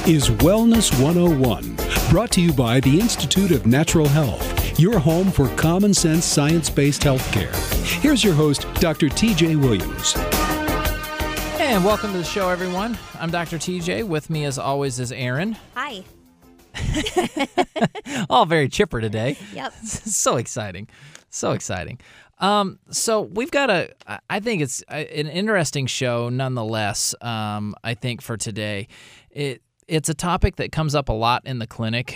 is Wellness 101, brought to you by the Institute of Natural Health, your home for common sense science-based healthcare. Here's your host, Dr. TJ Williams. And welcome to the show, everyone. I'm Dr. TJ. With me, as always, is Aaron. Hi. All very chipper today. Yep. So exciting. So exciting. So we've got I think it's an interesting show nonetheless, I think, for today. It's a topic that comes up a lot in the clinic.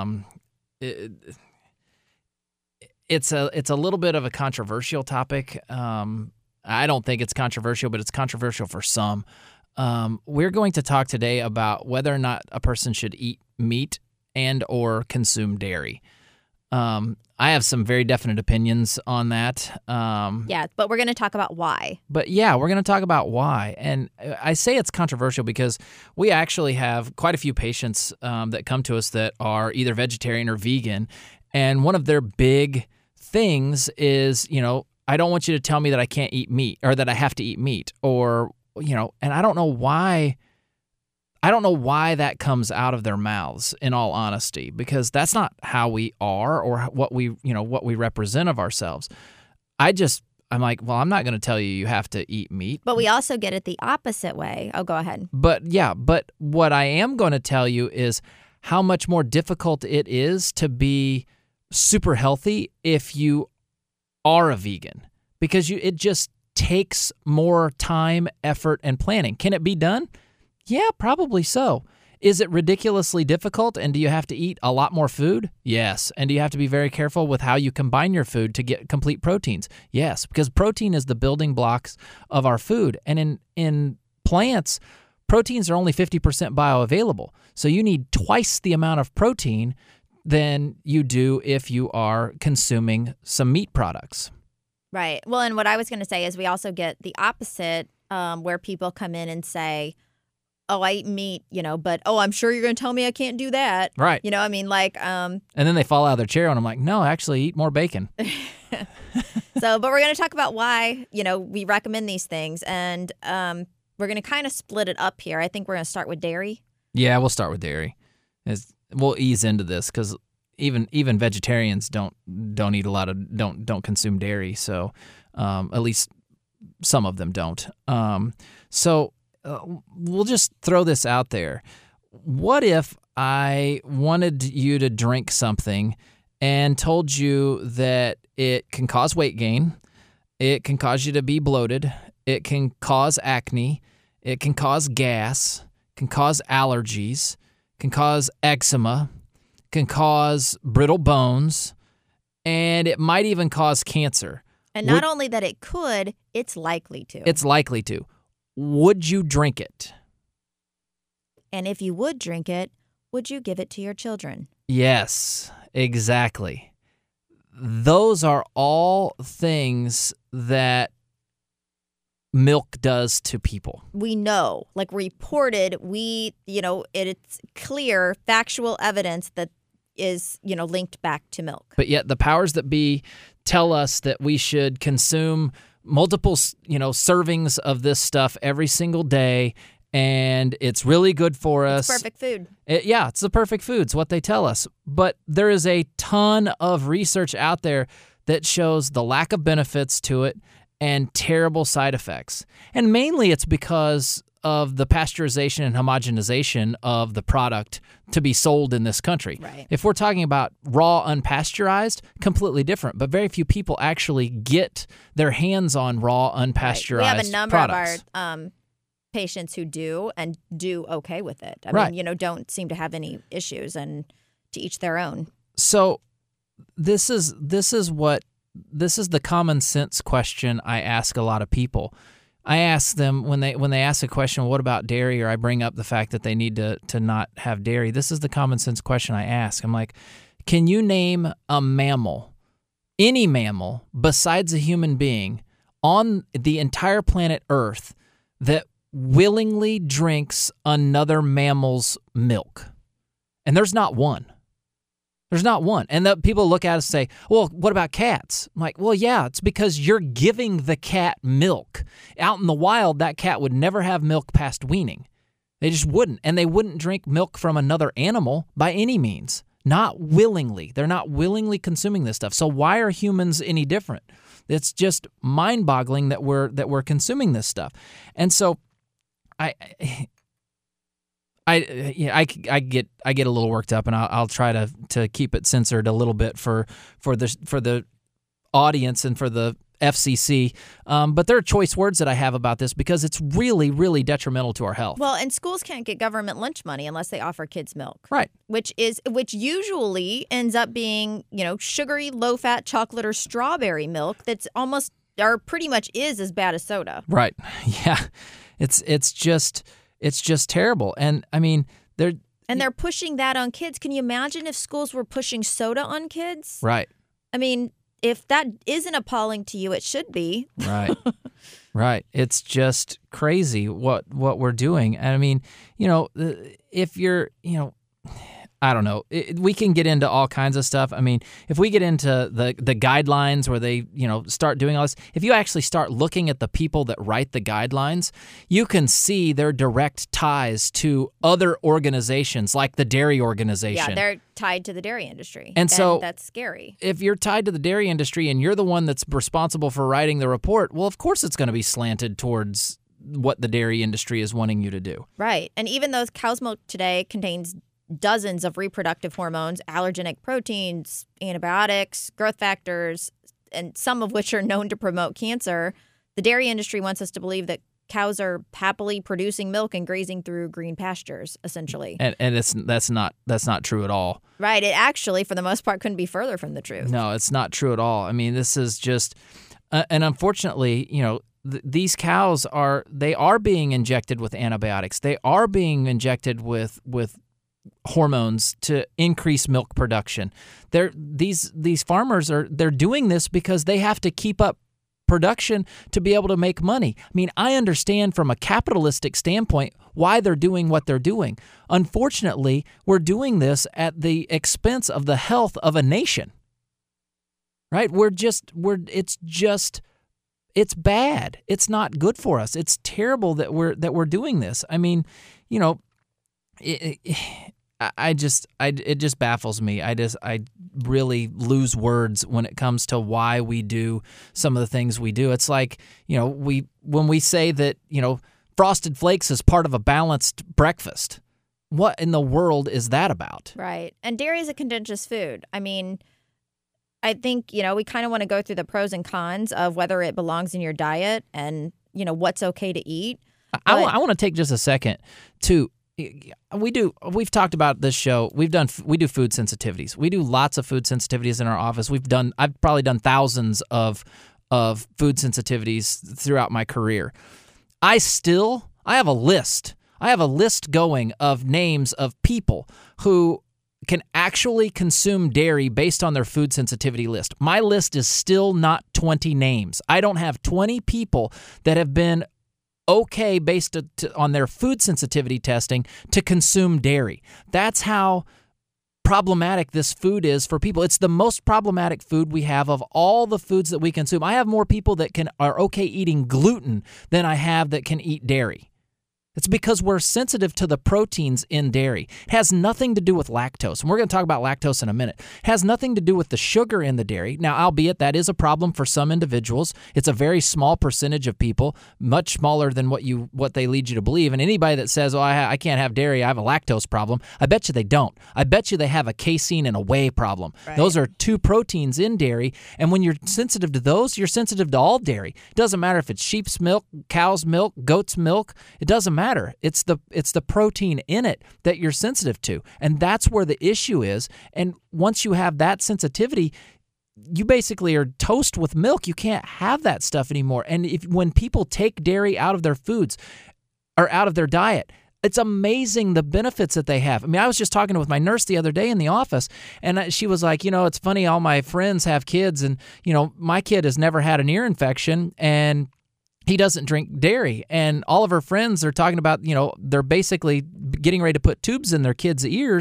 It's a little bit of a controversial topic. I don't think it's controversial, but it's controversial for some. We're going to talk today about whether or not a person should eat meat and or consume dairy. I have some very definite opinions on that. Yeah, but we're going to talk about why. But yeah, we're going to talk about why. And I say it's controversial because we actually have quite a few patients that come to us that are either vegetarian or vegan. And one of their big things is, I don't want you to tell me that I can't eat meat or that I have to eat meat or, and I don't know why. I don't know why that comes out of their mouths, in all honesty, because that's not how we are or what we represent of ourselves. I'm like, well, I'm not going to tell you have to eat meat. But we also get it the opposite way. Oh, go ahead. But what I am going to tell you is how much more difficult it is to be super healthy if you are a vegan, because it just takes more time, effort, and planning. Can it be done? Yeah, probably so. Is it ridiculously difficult, and do you have to eat a lot more food? Yes. And do you have to be very careful with how you combine your food to get complete proteins? Yes, because protein is the building blocks of our food. And in plants, proteins are only 50% bioavailable. So you need twice the amount of protein than you do if you are consuming some meat products. Right. Well, and what I was going to say is we also get the opposite where people come in and say, oh, I eat meat, but, I'm sure you're going to tell me I can't do that. Right. And then they fall out of their chair and I'm like, no, actually eat more bacon. But we're going to talk about why, we recommend these things. And we're going to kind of split it up here. I think we're going to start with dairy. Yeah, we'll start with dairy. We'll ease into this because even vegetarians don't eat a lot of, don't consume dairy. So at least some of them don't. We'll just throw this out there. What if I wanted you to drink something and told you that it can cause weight gain, it can cause you to be bloated, it can cause acne, it can cause gas, can cause allergies, can cause eczema, can cause brittle bones, and it might even cause cancer? And not only that it could, it's likely to. It's likely to. Would you drink it? And if you would drink it, would you give it to your children? Yes, exactly. Those are all things that milk does to people. We know, reported, it's clear factual evidence that is, linked back to milk. But yet the powers that be tell us that we should consume multiple, servings of this stuff every single day, and it's really good for us. It's perfect food. It's the perfect food. It's what they tell us. But there is a ton of research out there that shows the lack of benefits to it and terrible side effects. And mainly it's because of the pasteurization and homogenization of the product to be sold in this country. Right. If we're talking about raw, unpasteurized, completely different. But very few people actually get their hands on raw, unpasteurized products. We have a number products. of our patients who do and do okay with it. I mean, don't seem to have any issues, and to each their own. So this is the common sense question I ask a lot of people. I ask them when they ask a question, what about dairy? Or I bring up the fact that they need to not have dairy. This is the common sense question I ask. I'm like, can you name a mammal, any mammal besides a human being on the entire planet Earth that willingly drinks another mammal's milk? And there's not one. There's not one. And the people look at us and say, well, what about cats? I'm like, well, yeah, it's because you're giving the cat milk. Out in the wild, that cat would never have milk past weaning. They just wouldn't. And they wouldn't drink milk from another animal by any means. Not willingly. They're not willingly consuming this stuff. So why are humans any different? It's just mind-boggling that we're consuming this stuff. And so I get a little worked up, and I'll try to keep it censored a little bit for the audience and for the FCC. But there are choice words that I have about this because it's really, really detrimental to our health. Well, and schools can't get government lunch money unless they offer kids milk. Right. Which usually ends up being, sugary, low-fat chocolate or strawberry milk that's almost or pretty much is as bad as soda. Right. Yeah. It's just terrible. And I mean, they're pushing that on kids. Can you imagine if schools were pushing soda on kids? Right. I mean, if that isn't appalling to you, it should be. Right. Right. It's just crazy what we're doing. And I mean, if you're, I don't know. We can get into all kinds of stuff. I mean, if we get into the guidelines where they, start doing all this, if you actually start looking at the people that write the guidelines, you can see their direct ties to other organizations like the dairy organization. Yeah, they're tied to the dairy industry. And so that's scary. If you're tied to the dairy industry and you're the one that's responsible for writing the report, well, of course it's going to be slanted towards what the dairy industry is wanting you to do. Right. And even though cow's milk today contains dozens of reproductive hormones, allergenic proteins, antibiotics, growth factors, and some of which are known to promote cancer, the dairy industry wants us to believe that cows are happily producing milk and grazing through green pastures, essentially. And that's not true at all. Right. It actually, for the most part, couldn't be further from the truth. No, it's not true at all. I mean, this is just, and unfortunately, these cows are being injected with antibiotics. They are being injected with hormones to increase milk production. These farmers they're doing this because they have to keep up production to be able to make money. I mean, I understand from a capitalistic standpoint why they're doing what they're doing. Unfortunately, we're doing this at the expense of the health of a nation. Right? It's bad. It's not good for us. It's terrible that we're doing this. I mean, it just baffles me. I really lose words when it comes to why we do some of the things we do. It's like, when we say that, Frosted Flakes is part of a balanced breakfast. What in the world is that about? Right. And dairy is a contentious food. I mean, I think, we kind of want to go through the pros and cons of whether it belongs in your diet and, what's okay to eat. I want to take just a second to we've talked about this show. We do food sensitivities. We do lots of food sensitivities in our office. I've probably done thousands of food sensitivities throughout my career. I have a list. I have a list going of names of people who can actually consume dairy based on their food sensitivity list. My list is still not 20 names. I don't have 20 people that have been okay based on their food sensitivity testing to consume dairy. That's how problematic this food is for people. It's the most problematic food we have of all the foods that we consume. I have more people that are okay eating gluten than I have that can eat dairy. It's because we're sensitive to the proteins in dairy. It has nothing to do with lactose. And we're going to talk about lactose in a minute. It has nothing to do with the sugar in the dairy. Now, albeit that is a problem for some individuals. It's a very small percentage of people, much smaller than what they lead you to believe. And anybody that says, I can't have dairy, I have a lactose problem, I bet you they don't. I bet you they have a casein and a whey problem. Right. Those are two proteins in dairy. And when you're sensitive to those, you're sensitive to all dairy. It doesn't matter if it's sheep's milk, cow's milk, goat's milk. It doesn't matter. It's the protein in it that you're sensitive to. And that's where the issue is. And once you have that sensitivity, you basically are toast with milk. You can't have that stuff anymore. And when people take dairy out of their foods or out of their diet, it's amazing the benefits that they have. I mean, I was just talking with my nurse the other day in the office, and she was like, it's funny, all my friends have kids, and, my kid has never had an ear infection, and he doesn't drink dairy. And all of her friends are talking about, they're basically getting ready to put tubes in their kids' ears,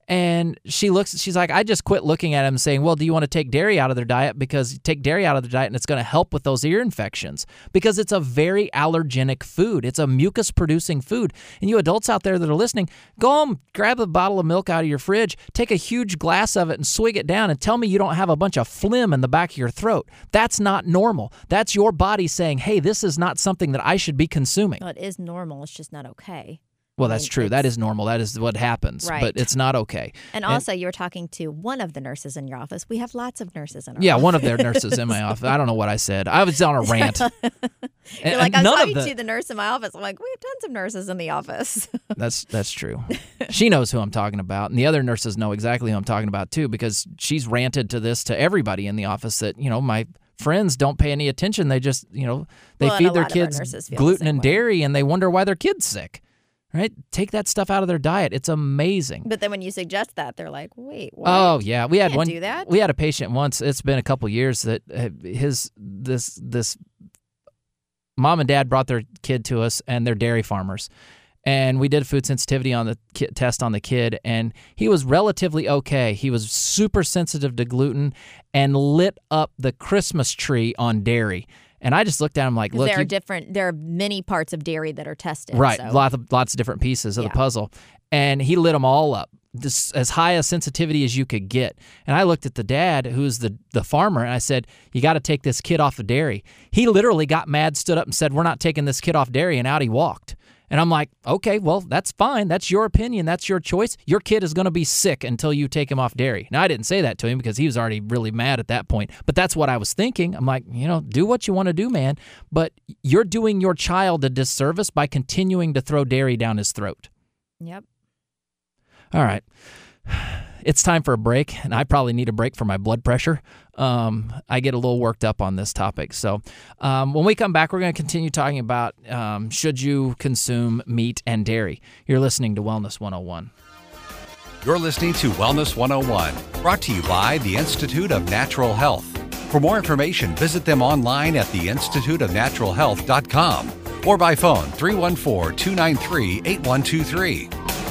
And she's like, I just quit looking at him saying, well, do you want to take dairy out of their diet? Because take dairy out of their diet and it's going to help with those ear infections because it's a very allergenic food. It's a mucus-producing food. And you adults out there that are listening, go home, grab a bottle of milk out of your fridge, take a huge glass of it and swig it down and tell me you don't have a bunch of phlegm in the back of your throat. That's not normal. That's your body saying, hey, this is not something that I should be consuming. Well, it is normal. It's just not okay. Well, that's true. That is normal. That is what happens. Right. But it's not okay. And also, you were talking to one of the nurses in your office. We have lots of nurses in our office. Yeah, one of their nurses in my office. I don't know what I said. I was on a rant. You're like, I was talking to the nurse in my office. I'm like, we have tons of nurses in the office. That's true. She knows who I'm talking about. And the other nurses know exactly who I'm talking about, too, because she's ranted to this to everybody in the office that, my friends don't pay any attention. They just, they feed their kids gluten and dairy, and they wonder why their kid's sick. Right? Take that stuff out of their diet. It's amazing. But then when you suggest that, they're like, wait, what? Oh, yeah. We had Can't do that? We had a patient once. It's been a couple years that this mom and dad brought their kid to us, and they're dairy farmers. And we did food sensitivity on the test on the kid, and he was relatively okay. He was super sensitive to gluten and lit up the Christmas tree on dairy. And I just looked at him like, look, there are many parts of dairy that are tested. Right, so. lots of different pieces of the puzzle. And he lit them all up, as high a sensitivity as you could get. And I looked at the dad, who's the farmer, and I said, you got to take this kid off of dairy. He literally got mad, stood up and said, we're not taking this kid off dairy, and out he walked. And I'm like, okay, well, that's fine. That's your opinion. That's your choice. Your kid is going to be sick until you take him off dairy. Now, I didn't say that to him because he was already really mad at that point. But that's what I was thinking. I'm like, do what you want to do, man. But you're doing your child a disservice by continuing to throw dairy down his throat. Yep. All right. It's time for a break, and I probably need a break for my blood pressure. I get a little worked up on this topic. So when we come back, we're going to continue talking about should you consume meat and dairy. You're listening to Wellness 101. You're listening to Wellness 101, brought to you by the Institute of Natural Health. For more information, visit them online at theinstituteofnaturalhealth.com or by phone 314-293-8123.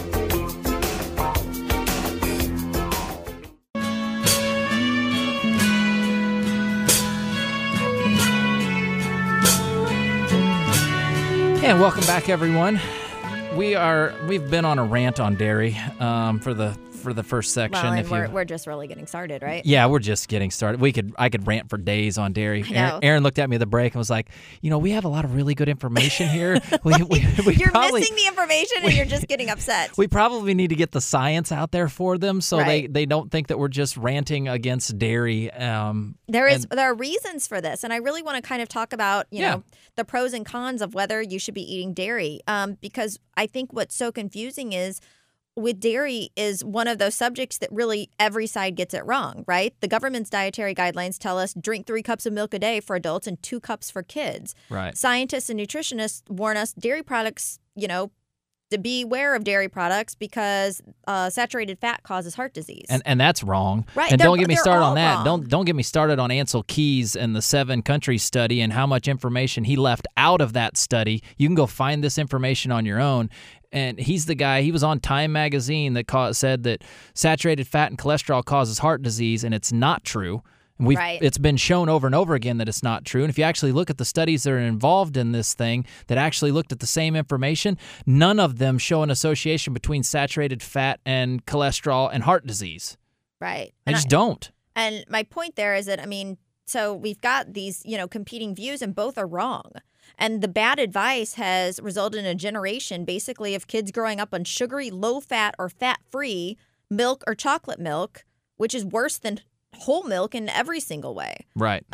And welcome back, everyone. We've been on a rant on dairy for the first section. Well, and we're just really getting started, right? Yeah, we're just getting started. I could rant for days on dairy. Aaron looked at me at the break and was like, we have a lot of really good information here. You're missing the information and you're just getting upset. We probably need to get the science out there for them so right. they don't think that we're just ranting against dairy. There are reasons for this, and I really want to kind of talk about the pros and cons of whether you should be eating dairy, because I think what's so confusing is with dairy is one of those subjects that really every side gets it wrong, right? The government's dietary guidelines tell us drink 3 cups of milk a day for adults and 2 cups for kids. Right. Scientists and nutritionists warn us dairy products, to beware of dairy products because saturated fat causes heart disease. And that's wrong. Right. And don't get me started on that. Wrong. Don't get me started on Ansel Keys and the 7-country study and how much information he left out of that study. You can go find this information on your own. And he's the guy, he was on Time magazine that said that saturated fat and cholesterol causes heart disease, and it's not true. And it's been shown over and over again that it's not true. And if you actually look at the studies that are involved in this thing that actually looked at the same information, none of them show an association between saturated fat and cholesterol and heart disease. Right. They just don't. And my point there is that, so we've got these, competing views, and both are wrong. And the bad advice has resulted in a generation basically of kids growing up on sugary, low-fat, or fat-free milk or chocolate milk, which is worse than whole milk in every single way. Right.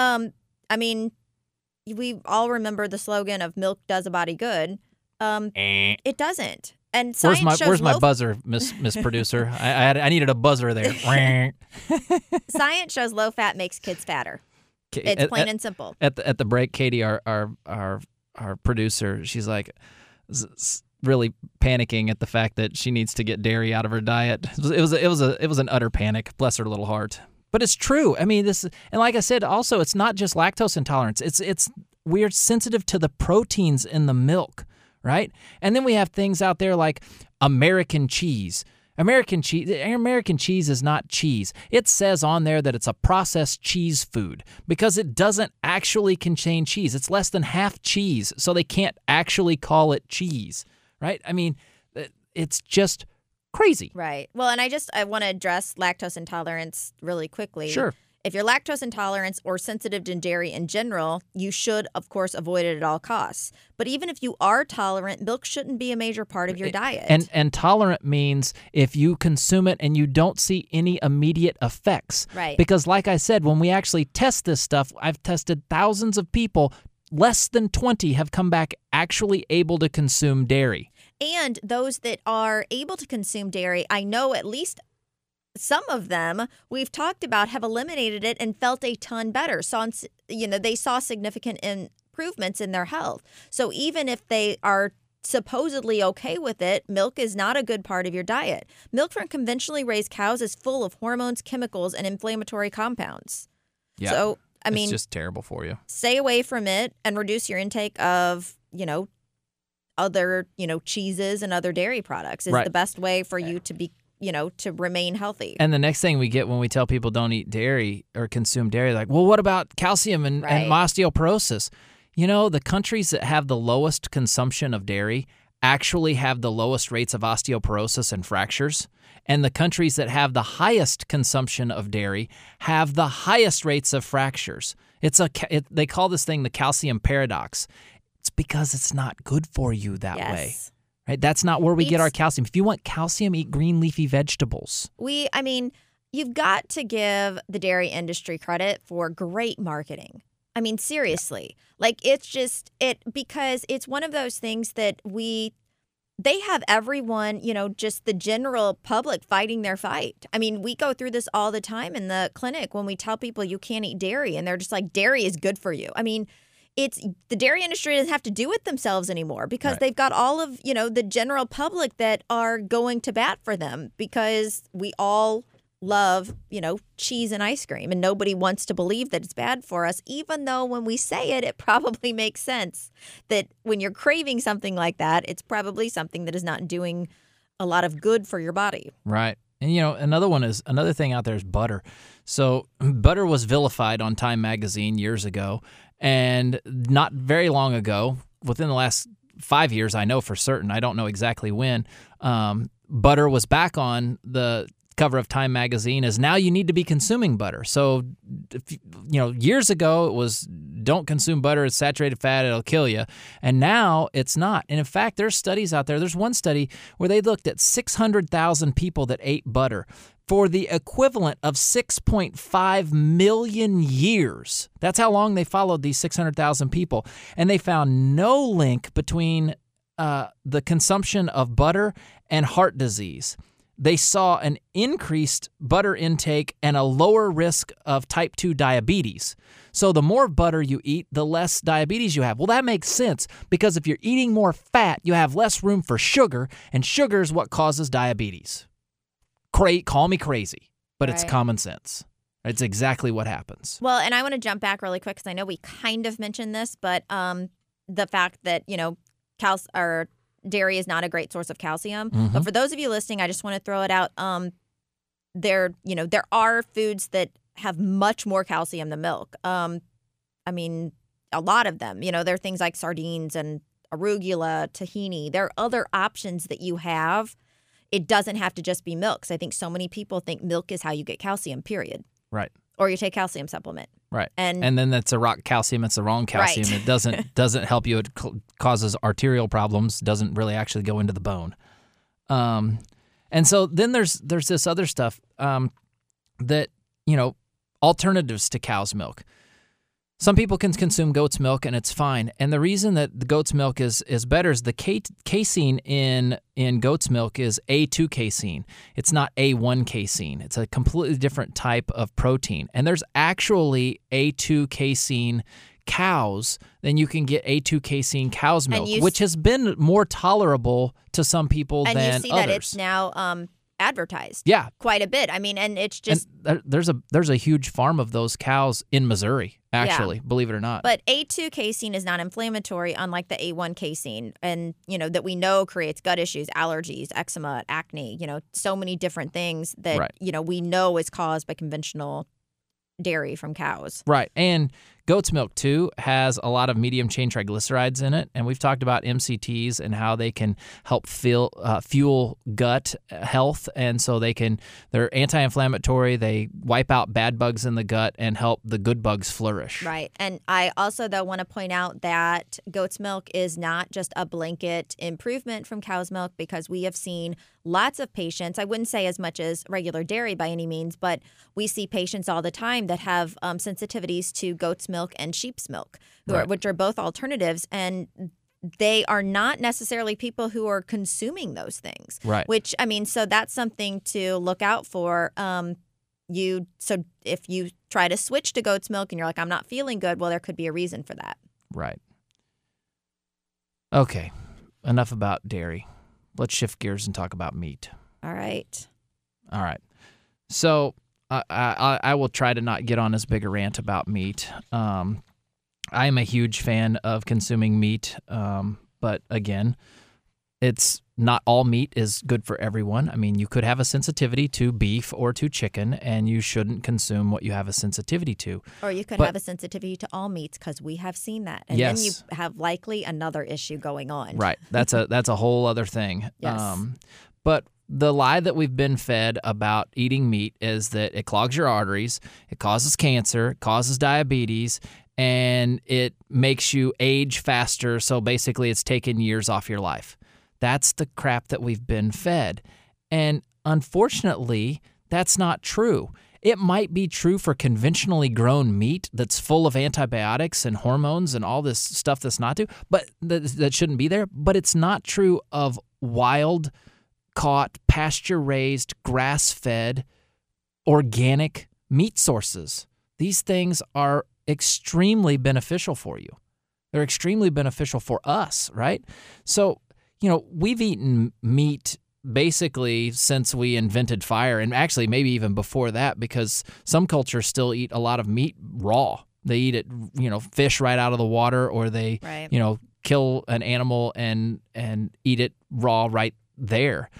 We all remember the slogan of milk does a body good. It doesn't. And science where's my buzzer, Miss Producer? I needed a buzzer there. Science shows low fat makes kids fatter. It's plain and simple. At the break, Katie, our producer, she's like really panicking at the fact that she needs to get dairy out of her diet. It was an utter panic. Bless her little heart. But it's true. And like I said, also it's not just lactose intolerance. It's we're sensitive to the proteins in the milk, right? And then we have things out there like American cheese. American cheese is not cheese. It says on there that it's a processed cheese food because it doesn't actually contain cheese. It's less than half cheese, so they can't actually call it cheese, right? I mean, it's just crazy. Right. Well, and I want to address lactose intolerance really quickly. Sure. If you're lactose intolerant or sensitive to dairy in general, you should, of course, avoid it at all costs. But even if you are tolerant, milk shouldn't be a major part of your diet. And tolerant means if you consume it and you don't see any immediate effects. Right. Because like I said, when we actually test this stuff, I've tested thousands of people. Less than 20 have come back actually able to consume dairy. And those that are able to consume dairy, I know at least some of them we've talked about have eliminated it and felt a ton better. They saw significant improvements in their health. So even if they are supposedly okay with it, milk is not a good part of your diet. Milk from conventionally raised cows is full of hormones, chemicals, and inflammatory compounds. Yeah. So, I mean, it's just terrible for you. Stay away from it and reduce your intake of, other, cheeses and other dairy products is the best way for you to be to remain healthy. And the next thing we get when we tell people don't eat dairy or consume dairy, like, well, what about calcium and osteoporosis? The countries that have the lowest consumption of dairy actually have the lowest rates of osteoporosis and fractures. And the countries that have the highest consumption of dairy have the highest rates of fractures. They call this thing the calcium paradox. It's because it's not good for you that way. Right? That's not where we get our calcium. If you want calcium, eat green leafy vegetables. You've got to give the dairy industry credit for great marketing. I mean, seriously. Because it's one of those things that they have everyone, just the general public fighting their fight. I mean, we go through this all the time in the clinic when we tell people you can't eat dairy, and they're just like, dairy is good for you. I mean, the dairy industry doesn't have to do it themselves anymore because they've got all of, the general public that are going to bat for them because we all love, cheese and ice cream, and nobody wants to believe that it's bad for us, even though when we say it, it probably makes sense that when you're craving something like that, it's probably something that is not doing a lot of good for your body. Right. And, another thing out there is butter. So butter was vilified on Time magazine years ago. And not very long ago, within the last 5 years, I know for certain, I don't know exactly when, butter was back on the cover of Time magazine as now you need to be consuming butter. So, years ago it was don't consume butter, it's saturated fat, it'll kill you. And now it's not. And in fact, there's studies out there. There's one study where they looked at 600,000 people that ate butter for the equivalent of 6.5 million years. That's how long they followed these 600,000 people. And they found no link between the consumption of butter and heart disease. They saw an increased butter intake and a lower risk of type 2 diabetes. So the more butter you eat, the less diabetes you have. Well, that makes sense because if you're eating more fat, you have less room for sugar, and sugar is what causes diabetes. Call me crazy, but it's common sense. It's exactly what happens. Well, and I want to jump back really quick because I know we kind of mentioned this, but the fact that, dairy is not a great source of calcium. Mm-hmm. But for those of you listening, I just want to throw it out. There are foods that have much more calcium than milk. A lot of them. There are things like sardines and arugula, tahini. There are other options that you have. It doesn't have to just be milk. So I think so many people think milk is how you get calcium, period. Right. Or you take calcium supplement. Right. And then that's a rock calcium. It's the wrong calcium. Right. It doesn't help you. It causes arterial problems. Doesn't really actually go into the bone. And so then there's this other stuff that, alternatives to cow's milk. Some people can consume goat's milk and it's fine. And the reason that the goat's milk is better is the casein in goat's milk is A2 casein. It's not A1 casein. It's a completely different type of protein. And there's actually A2 casein cows than you can get A2 casein cow's milk, which has been more tolerable to some people than others. And you see that it's now advertised. Yeah. Quite a bit. I mean, and it's just... And there's a huge farm of those cows in Missouri, actually, believe it or not. But A2 casein is not inflammatory, unlike the A1 casein, and, that we know creates gut issues, allergies, eczema, acne, so many different things that, we know is caused by conventional dairy from cows. Right. And goat's milk, too, has a lot of medium-chain triglycerides in it. And we've talked about MCTs and how they can help fuel gut health. And so they're anti-inflammatory. They wipe out bad bugs in the gut and help the good bugs flourish. Right. And I also, though, want to point out that goat's milk is not just a blanket improvement from cow's milk, because we have seen lots of patients, I wouldn't say as much as regular dairy by any means, but we see patients all the time that have sensitivities to goat's milk and sheep's milk, which are both alternatives. And they are not necessarily people who are consuming those things. Right. Which, so that's something to look out for. So if you try to switch to goat's milk and you're like, I'm not feeling good, well, there could be a reason for that. Right. Okay. Enough about dairy. Let's shift gears and talk about meat. All right. So I will try to not get on as big a rant about meat. I am a huge fan of consuming meat, but again, it's not all meat is good for everyone. I mean, you could have a sensitivity to beef or to chicken, and you shouldn't consume what you have a sensitivity to. Or you could have a sensitivity to all meats, because we have seen that. And then you have likely another issue going on. Right. That's a whole other thing. Yes. But the lie that we've been fed about eating meat is that it clogs your arteries, it causes cancer, it causes diabetes, and it makes you age faster. So basically, it's taking years off your life. That's the crap that we've been fed. And unfortunately, that's not true. It might be true for conventionally grown meat that's full of antibiotics and hormones and all this stuff that's not true, but that shouldn't be there. But it's not true of wild, caught, pasture-raised, grass-fed, organic meat sources. These things are extremely beneficial for you. They're extremely beneficial for us, right? So, we've eaten meat basically since we invented fire, and actually maybe even before that, because some cultures still eat a lot of meat raw. They eat it, fish right out of the water, or they, kill an animal and eat it raw right there.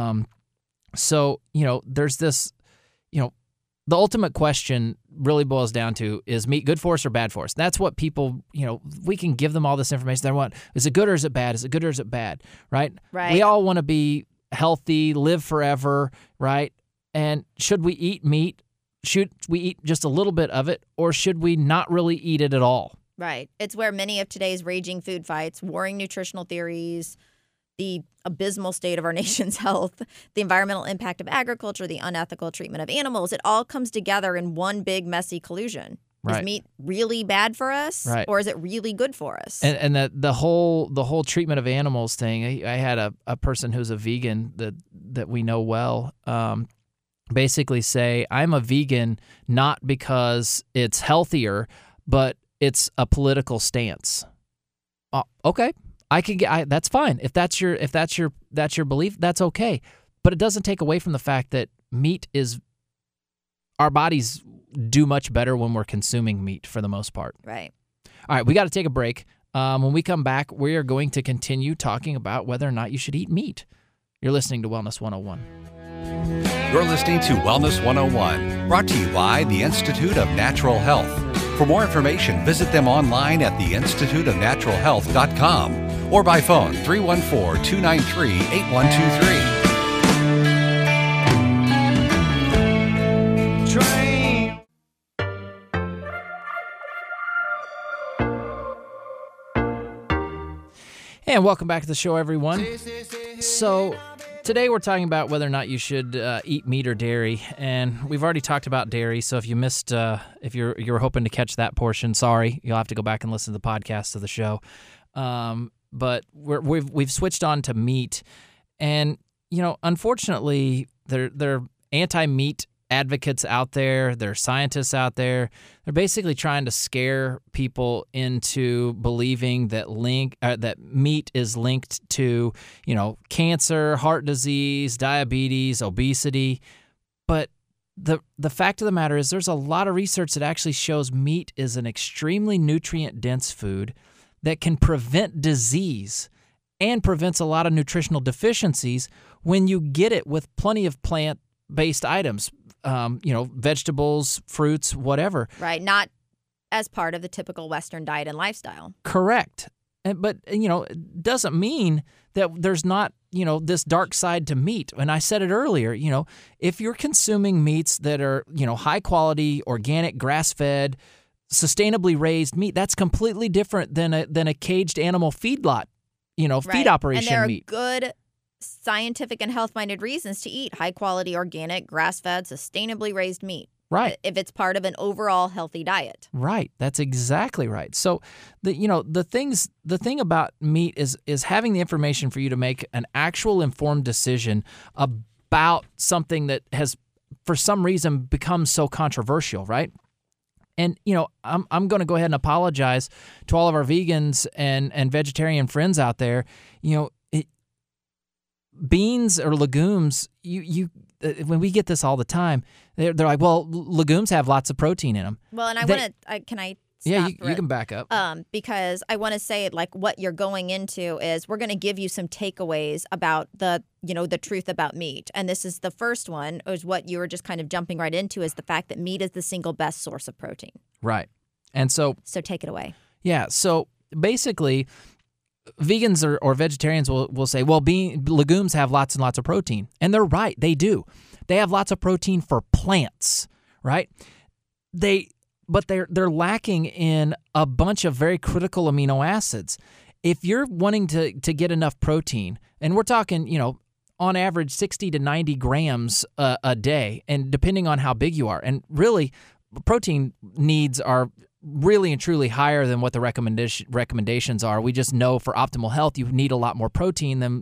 So, there's this, the ultimate question really boils down to, is meat good for us or bad for us? That's what people, we can give them all this information they want. Is it good or is it bad? Is it good or is it bad? Right? Right. We all want to be healthy, live forever, right? And should we eat meat? Should we eat just a little bit of it, or should we not really eat it at all? Right. It's where many of today's raging food fights, warring nutritional theories, the abysmal state of our nation's health, the environmental impact of agriculture, the unethical treatment of animals, it all comes together in one big messy collusion. Right. Is meat really bad for us, right, or is it really good for us? And the whole treatment of animals thing. I had a person who's a vegan that we know well basically say, I'm a vegan not because it's healthier, but it's a political stance. Okay. I can get that's fine. If that's your belief, that's okay. But it doesn't take away from the fact that meat is, our bodies do much better when we're consuming meat for the most part. Right. All right, we got to take a break. When we come back, we are going to continue talking about whether or not you should eat meat. You're listening to Wellness 101. You're listening to Wellness 101, brought to you by the Institute of Natural Health. For more information, visit them online at theinstituteofnaturalhealth.com or by phone 314-293-8123. And welcome back to the show, everyone. So today we're talking about whether or not you should eat meat or dairy, and we've already talked about dairy. So if you missed, if you're hoping to catch that portion, sorry, you'll have to go back and listen to the podcast of the show. But we've switched on to meat, and unfortunately, they're anti-meat advocates out there, there are scientists out there. They're basically trying to scare people into believing that that meat is linked to, cancer, heart disease, diabetes, obesity. But the fact of the matter is there's a lot of research that actually shows meat is an extremely nutrient-dense food that can prevent disease and prevents a lot of nutritional deficiencies when you get it with plenty of plant-based items, vegetables, fruits, whatever. Right, not as part of the typical Western diet and lifestyle. Correct. But, it doesn't mean that there's not, this dark side to meat. And I said it earlier, if you're consuming meats that are, high quality, organic, grass-fed, sustainably raised meat, that's completely different than a caged animal feedlot, feed operation meat. And there are good scientific and health-minded reasons to eat high-quality, organic, grass-fed, sustainably raised meat. Right. If it's part of an overall healthy diet. Right. That's exactly right. So the thing about meat is having the information for you to make an actual informed decision about something that has for some reason become so controversial, right? And I'm going to go ahead and apologize to all of our vegans and vegetarian friends out there. Beans or legumes, when we get this all the time, they're like, well, legumes have lots of protein in them. Well, and can I stop? Yeah, you can back up. Because I want to say, like, what you're going into is we're going to give you some takeaways about the truth about meat. And this is the first one, is what you were just kind of jumping right into, is the fact that meat is the single best source of protein. Right. And so take it away. Yeah. So basically, vegans or vegetarians will say, well, legumes have lots and lots of protein. And they're right. They do. They have lots of protein for plants, right? But they're lacking in a bunch of very critical amino acids. If you're wanting to get enough protein, and we're talking, on average 60 to 90 grams a day, and depending on how big you are, and really protein needs are really and truly higher than what the recommendations are. We just know for optimal health, you need a lot more protein than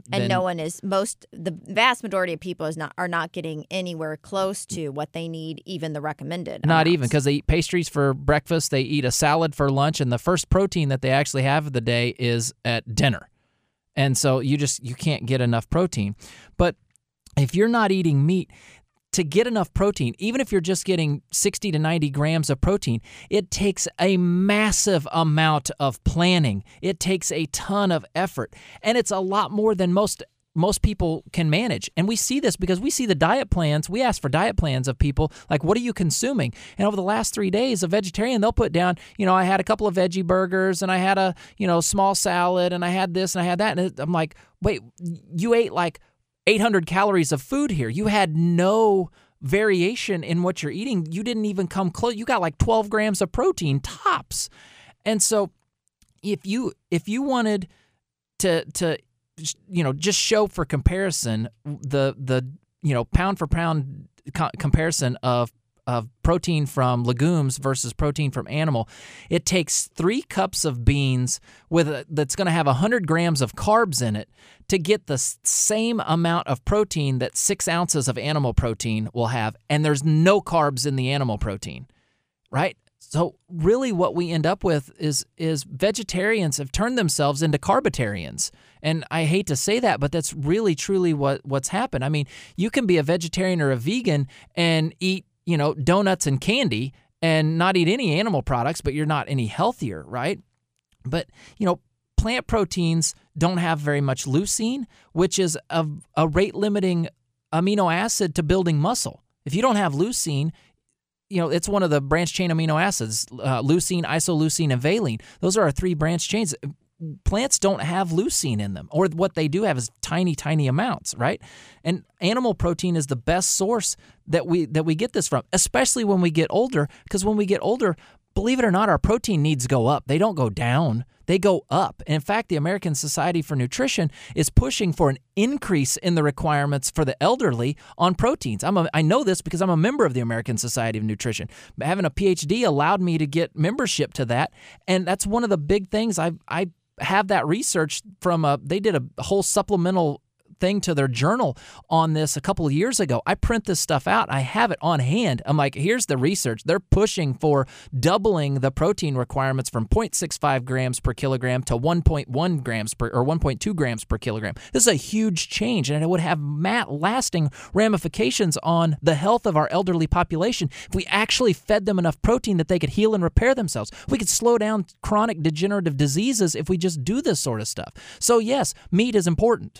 the vast majority of people are not getting anywhere close to what they need, even the recommended. Not even, because they eat pastries for breakfast, they eat a salad for lunch, and the first protein that they actually have of the day is at dinner. And so you can't get enough protein. But if you're not eating meat, to get enough protein, even if you're just getting 60 to 90 grams of protein, it takes a massive amount of planning. It takes a ton of effort, and it's a lot more than most people can manage. And we see this because we see the diet plans. We ask for diet plans of people, like, what are you consuming? And over the last 3 days, a vegetarian, they'll put down, I had a couple of veggie burgers, and I had a, small salad, and I had this, and I had that. And I'm like, wait, you ate like 800 calories of food here. You had no variation in what you're eating. You didn't even come close. You got like 12 grams of protein tops. And so if you wanted to just show for comparison the pound for pound comparison of protein from legumes versus protein from animal, it takes 3 cups of beans that's going to have 100 grams of carbs in it to get the same amount of protein that 6 ounces of animal protein will have, and there's no carbs in the animal protein, right? So really what we end up with is vegetarians have turned themselves into carbitarians. And I hate to say that, but that's really truly what's happened. I mean, you can be a vegetarian or a vegan and eat donuts and candy and not eat any animal products, but you're not any healthier, right? But, plant proteins don't have very much leucine, which is a rate-limiting amino acid to building muscle. If you don't have leucine, it's one of the branch chain amino acids, leucine, isoleucine, and valine. Those are our 3 branch chains. Plants don't have leucine in them, or what they do have is tiny, tiny amounts, right? And animal protein is the best source that we get this from, especially when we get older, because when we get older, believe it or not, our protein needs go up. They don't go down. They go up. And in fact, the American Society for Nutrition is pushing for an increase in the requirements for the elderly on proteins. I know this because I'm a member of the American Society of Nutrition. Having a PhD allowed me to get membership to that, and that's one of the big things I have that research from they did a whole supplemental thing to their journal on this a couple of years ago. I print this stuff out. I have it on hand. I'm like, here's the research. They're pushing for doubling the protein requirements from 0.65 grams per kilogram to 1.1 grams per or 1.2 grams per kilogram. This is a huge change, and it would have lasting ramifications on the health of our elderly population if we actually fed them enough protein that they could heal and repair themselves. We could slow down chronic degenerative diseases if we just do this sort of stuff. So yes, meat is important.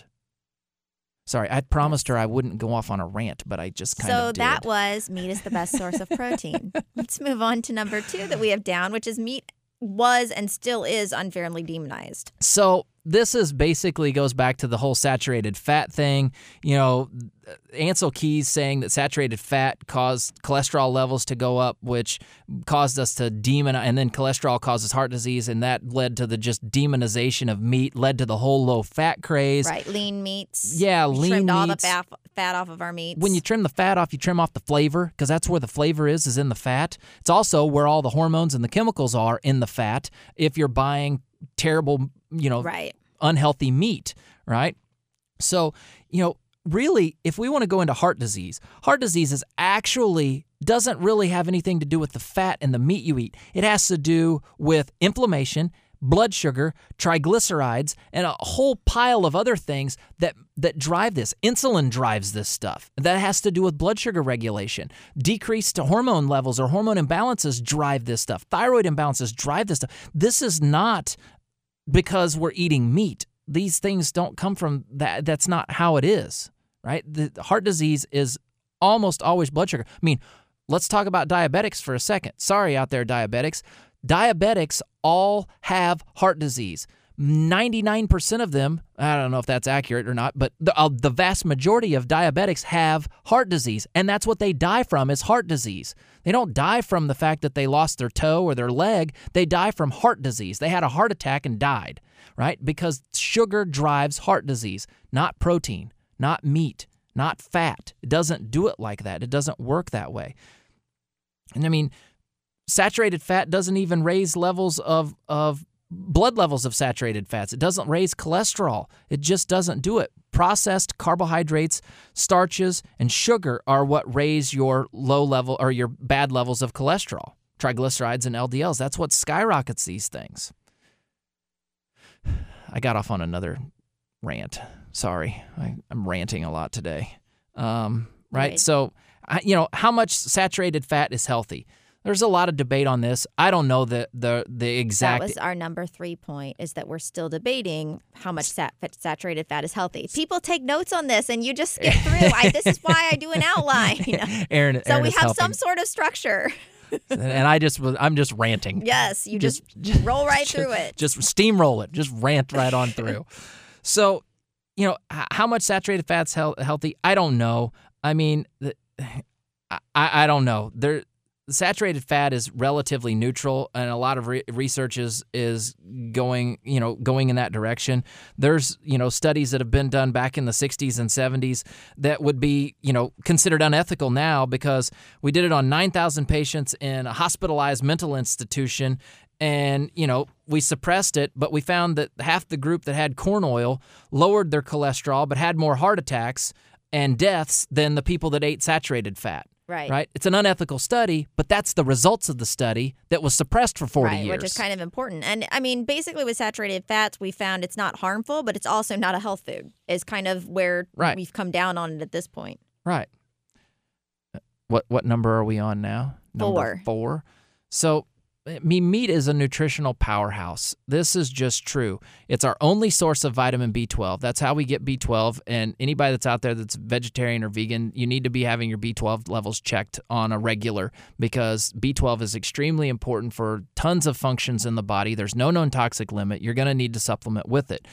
Sorry, I promised her I wouldn't go off on a rant, but I just kind of did. So that was meat is the best source of protein. Let's move on to number 2 that we have down, which is meat was and still is unfairly demonized. So this is basically goes back to the whole saturated fat thing. You know, Ansel Keys saying that saturated fat caused cholesterol levels to go up, which caused us to demonize, and then cholesterol causes heart disease, and that led to the just demonization of meat, led to the whole low-fat craze. Right, lean meats. Yeah, lean meats. Trimmed all the fat off of our meats. When you trim the fat off, you trim off the flavor, because that's where the flavor is in the fat. It's also where all the hormones and the chemicals are in the fat if you're buying terrible, right, unhealthy meat, right? So, really, if we want to go into heart disease is actually doesn't really have anything to do with the fat and the meat you eat. It has to do with inflammation, blood sugar, triglycerides, and a whole pile of other things that drive this. Insulin drives this stuff. That has to do with blood sugar regulation. Decreased hormone levels or hormone imbalances drive this stuff. Thyroid imbalances drive this stuff. This is not because we're eating meat. These things don't come from that. That's not how it is, right? The heart disease is almost always blood sugar. I mean, let's talk about diabetics for a second. Sorry out there, diabetics. Diabetics all have heart disease. 99% of them, I don't know if that's accurate or not, but the vast majority of diabetics have heart disease, and that's what they die from is heart disease. They don't die from the fact that they lost their toe or their leg. They die from heart disease. They had a heart attack and died, right? Because sugar drives heart disease, not protein, not meat, not fat. It doesn't do it like that. It doesn't work that way. And I mean, saturated fat doesn't even raise levels of blood levels of saturated fats. It doesn't raise cholesterol. It just doesn't do it. Processed carbohydrates, starches, and sugar are what raise your low level or your bad levels of cholesterol, triglycerides, and LDLs. That's what skyrockets these things. I got off on another rant. Sorry. I'm ranting a lot today. Right? So, how much saturated fat is healthy? There's a lot of debate on this. I don't know the exact. That was our number 3 point, is that we're still debating how much saturated fat is healthy. People take notes on this, and you just skip through. This is why I do an outline. Aaron so we is have helping. some sort of structure. And I'm just ranting. Yes, you just roll right through it. Just steamroll it. Just rant right on through. So, how much saturated fat's healthy? I don't know. I mean, I don't know. Saturated fat is relatively neutral, and a lot of research is going in that direction. There's studies that have been done back in the 60s and 70s that would be considered unethical now because we did it on 9,000 patients in a hospitalized mental institution, and we suppressed it, but we found that half the group that had corn oil lowered their cholesterol but had more heart attacks and deaths than the people that ate saturated fat. Right. It's an unethical study, but that's the results of the study that was suppressed for 40 years. Which is kind of important. And I mean, basically with saturated fats, we found it's not harmful, but it's also not a health food, is kind of where we've come down on it at this point. Right. What number are we on now? 4. Number 4. So, meat is a nutritional powerhouse. This is just true. It's our only source of vitamin B12. That's how we get B12. And anybody that's out there that's vegetarian or vegan, you need to be having your B12 levels checked on a regular because B12 is extremely important for tons of functions in the body. There's no known toxic limit. You're going to need to supplement with it.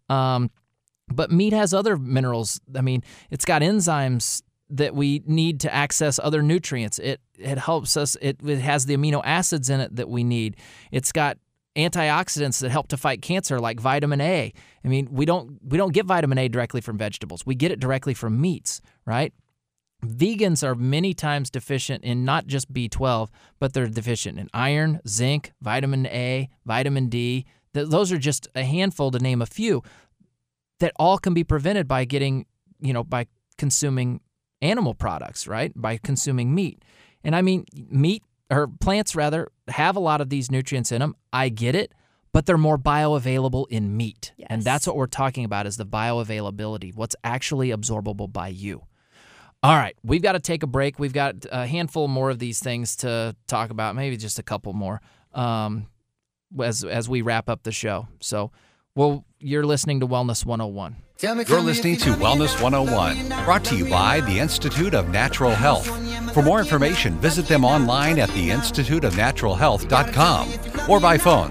But meat has other minerals. I mean, it's got enzymes that we need to access other nutrients. It helps us. It has the amino acids in it that we need. It's got antioxidants that help to fight cancer, like vitamin A. I mean, we don't get vitamin A directly from vegetables. We get it directly from meats, right? Vegans are many times deficient in not just B12, but they're deficient in iron, zinc, vitamin A, vitamin D. Those are just a handful to name a few. that all can be prevented by by consuming animal products, right? By consuming meat. And I mean, plants rather, have a lot of these nutrients in them. I get it, but they're more bioavailable in meat. Yes. And that's what we're talking about, is the bioavailability, what's actually absorbable by you. All right, we've got to take a break. We've got a handful more of these things to talk about, maybe just a couple more as we wrap up the show. So, you're listening to Wellness 101. You're listening to Wellness 101, brought to you by the Institute of Natural Health. For more information, visit them online at theinstituteofnaturalhealth.com or by phone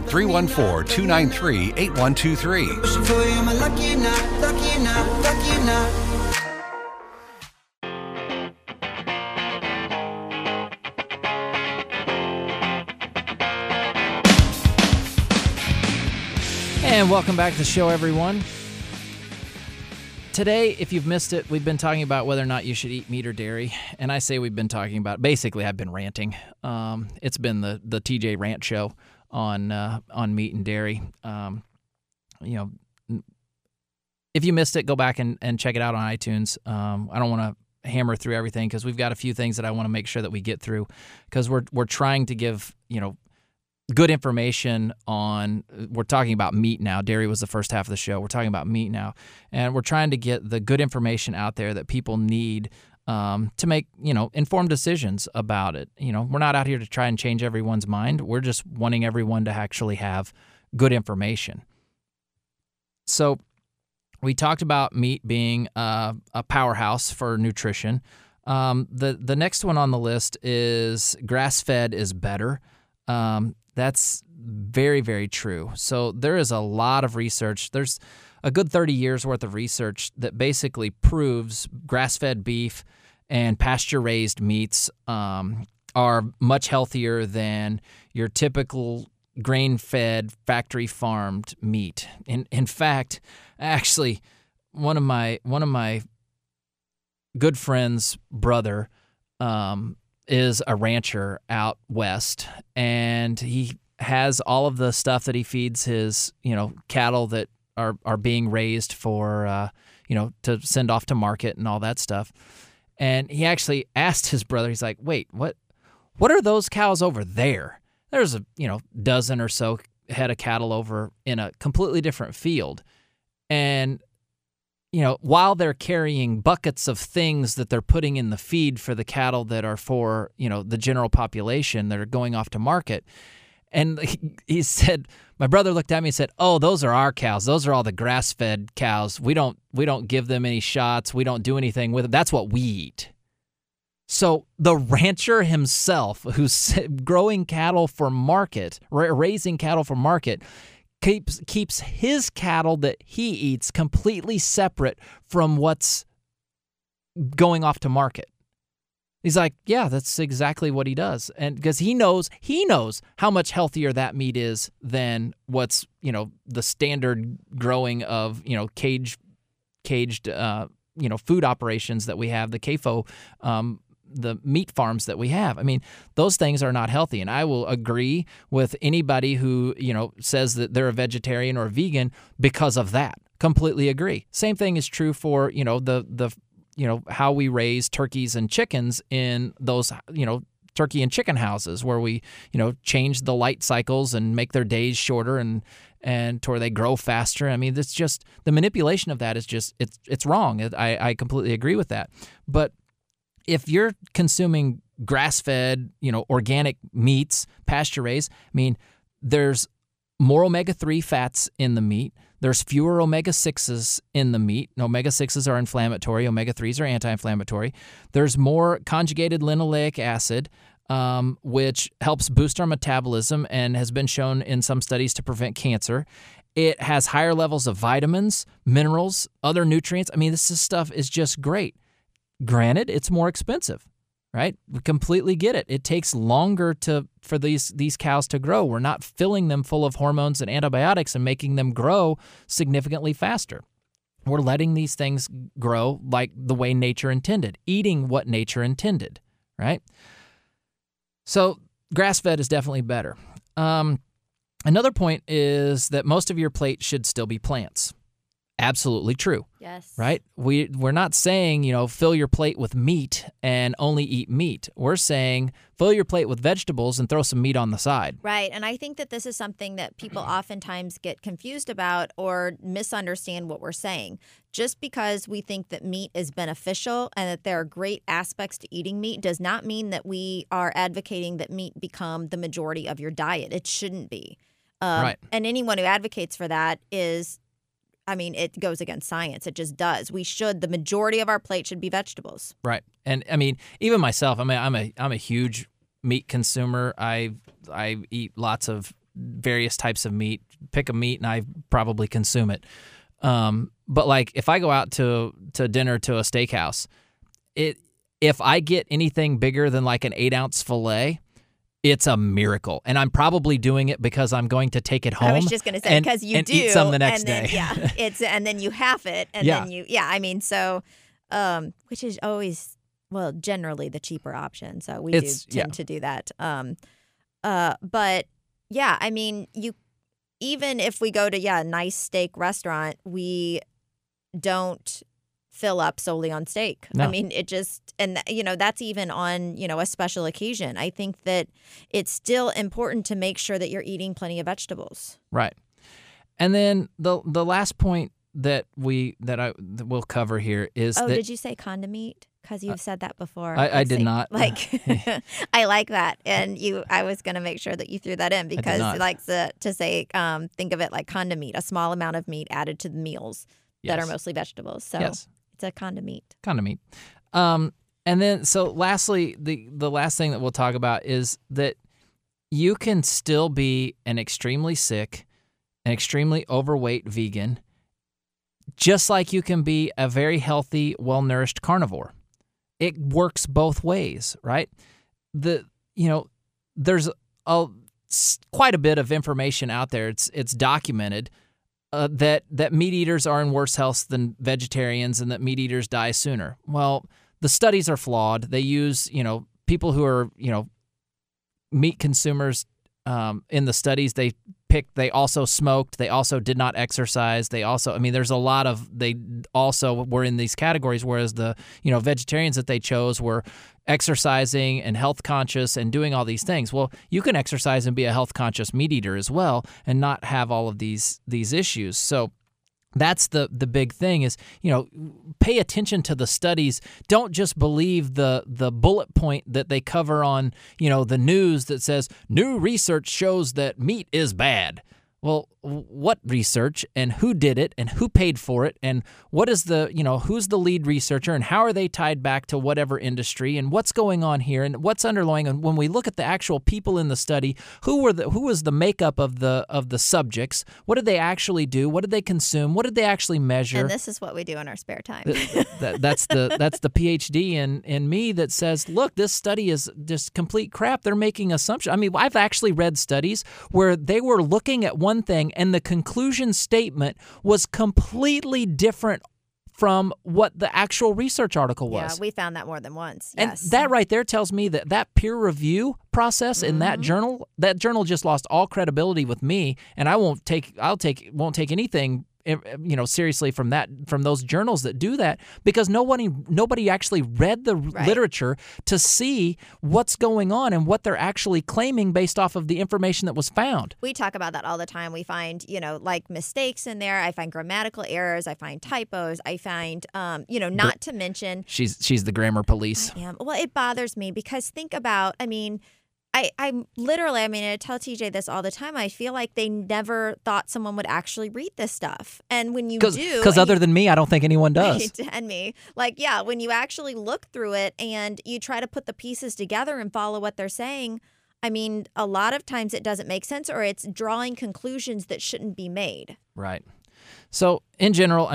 314-293-8123. And welcome back to the show, everyone. Today, if you've missed it, we've been talking about whether or not you should eat meat or dairy. And I say we've been talking about, basically, I've been ranting. It's been the TJ Rant Show on meat and dairy. If you missed it, go back and check it out on iTunes. I don't want to hammer through everything because we've got a few things that I want to make sure that we get through, because we're trying to give, good information on, we're talking about meat now. Dairy was the first half of the show. We're talking about meat now. And we're trying to get the good information out there that people need to make, informed decisions about it. We're not out here to try and change everyone's mind. We're just wanting everyone to actually have good information. So we talked about meat being a powerhouse for nutrition. The next one on the list is grass-fed is better. That's very, very true. So there is a lot of research. There's a good 30 years worth of research that basically proves grass-fed beef and pasture-raised meats are much healthier than your typical grain-fed, factory-farmed meat. In fact, actually, one of my good friend's brother is a rancher out west, and he has all of the stuff that he feeds his, cattle that are being raised for, to send off to market and all that stuff. And he actually asked his brother, he's like, wait, what are those cows over there? There's a, dozen or so head of cattle over in a completely different field. And while they're carrying buckets of things that they're putting in the feed for the cattle that are for, the general population that are going off to market. And he said, my brother looked at me and said, "Oh, those are our cows. Those are all the grass-fed cows. We don't give them any shots. We don't do anything with them. That's what we eat." So the rancher himself, who's growing cattle for market, raising cattle for market, keeps his cattle that he eats completely separate from what's going off to market. He's like, yeah, that's exactly what he does. And because he knows how much healthier that meat is than what's, the standard growing of, caged, food operations that we have, the CAFO, the meat farms that we have. I mean, those things are not healthy. And I will agree with anybody who, says that they're a vegetarian or a vegan because of that. Completely agree. Same thing is true for, how we raise turkeys and chickens in those, turkey and chicken houses where we, change the light cycles and make their days shorter and to where they grow faster. I mean, it's just, the manipulation of that is just, it's wrong. I completely agree with that. But if you're consuming grass-fed, organic meats, pasture-raised, I mean, there's more omega-3 fats in the meat. There's fewer omega-6s in the meat. Omega-6s are inflammatory. Omega-3s are anti-inflammatory. There's more conjugated linoleic acid, which helps boost our metabolism and has been shown in some studies to prevent cancer. It has higher levels of vitamins, minerals, other nutrients. I mean, this stuff is just great. Granted, it's more expensive, right? We completely get it. It takes longer for these cows to grow. We're not filling them full of hormones and antibiotics and making them grow significantly faster. We're letting these things grow like the way nature intended, eating what nature intended, right? So grass-fed is definitely better. Another point is that most of your plate should still be plants. absolutely true. Yes. Right? We're not saying, fill your plate with meat and only eat meat. We're saying fill your plate with vegetables and throw some meat on the side. Right. And I think that this is something that people oftentimes get confused about or misunderstand what we're saying. Just because we think that meat is beneficial and that there are great aspects to eating meat does not mean that we are advocating that meat become the majority of your diet. It shouldn't be. Right. And anyone who advocates for that it goes against science. It just does. The majority of our plate should be vegetables. Right. And even myself, I'm a huge meat consumer. I eat lots of various types of meat. Pick a meat and I probably consume it. But like if I go out to dinner to a steakhouse, if I get anything bigger than like an 8-ounce filet, it's a miracle. And I'm probably doing it because I'm going to take it home. I was just going to say, because you and do. eat some the next then, day. Yeah. And then you half it. And then which is always, generally the cheaper option. So we tend to do that. But yeah, even if we go to, a nice steak restaurant, we don't fill up solely on steak. No. That's even on, a special occasion. I think that it's still important to make sure that you're eating plenty of vegetables. Right. And then the last point that we'll cover here is that... did you say condiment? Because you've said that before. I did not. I like that. And I was going to make sure that you threw that in because it likes to say, think of it like condiment, a small amount of meat added to the meals that are mostly vegetables. So it's a condiment. Condiment. And then, so lastly, the last thing that we'll talk about is that you can still be an extremely sick, an extremely overweight vegan, just like you can be a very healthy, well-nourished carnivore. It works both ways, right? There's quite a bit of information out there. It's documented that meat eaters are in worse health than vegetarians and that meat eaters die sooner. Well, the studies are flawed. They use, people who are, meat consumers in the studies they picked. They also smoked. They also did not exercise. They also, there's a lot of, they also were in these categories, whereas the, vegetarians that they chose were exercising and health conscious and doing all these things. Well, you can exercise and be a health conscious meat eater as well and not have all of these issues. So that's the big thing is, pay attention to the studies. Don't just believe the bullet point that they cover on, the news that says new research shows that meat is bad. Well, what research and who did it and who paid for it and what is who's the lead researcher and how are they tied back to whatever industry and what's going on here and what's underlying? And when we look at the actual people in the study, who was the makeup of the subjects? What did they actually do? What did they consume? What did they actually measure? And this is what we do in our spare time. That's the PhD in me that says, look, this study is just complete crap. They're making assumptions. I've actually read studies where they were looking at one thing and the conclusion statement was completely different from what the actual research article was. Yeah, we found that more than once. Yes. And that right there tells me that peer review process in that journal just lost all credibility with me, and I won't take anything seriously from those journals that do that because nobody actually read the literature to see what's going on and what they're actually claiming based off of the information that was found. We talk about that all the time. We find, like mistakes in there. I find grammatical errors. I find typos. I find, not to mention. She's the grammar police. I am. Well, it bothers me because think about, I'm literally, I tell TJ this all the time. I feel like they never thought someone would actually read this stuff. And when you do. Because other than me, I don't think anyone does. And me. When you actually look through it and you try to put the pieces together and follow what they're saying, a lot of times it doesn't make sense or it's drawing conclusions that shouldn't be made. Right. So in general,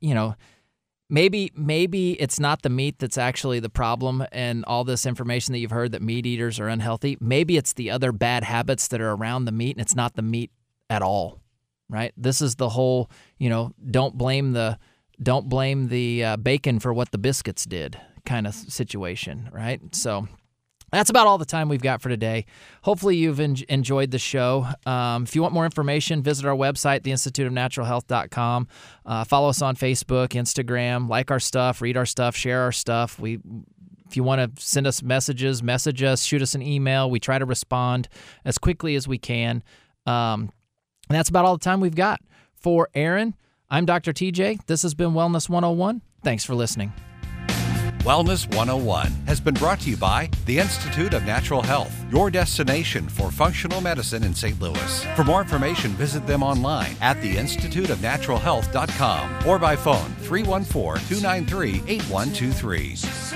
Maybe it's not the meat that's actually the problem and all this information that you've heard that meat eaters are unhealthy. Maybe it's the other bad habits that are around the meat and it's not the meat at all, right? This is the whole, don't blame the bacon for what the biscuits did kind of situation, right? So That's about all the time we've got for today. Hopefully you've enjoyed the show. If you want more information, visit our website, theinstituteofnaturalhealth.com. Follow us on Facebook, Instagram, like our stuff, read our stuff, share our stuff. If you want to send us messages, message us, shoot us an email. We try to respond as quickly as we can. And that's about all the time we've got. For Aaron, I'm Dr. TJ. This has been Wellness 101. Thanks for listening. Wellness 101 has been brought to you by the Institute of Natural Health, your destination for functional medicine in St. Louis. For more information, visit them online at theinstituteofnaturalhealth.com or by phone 314-293-8123.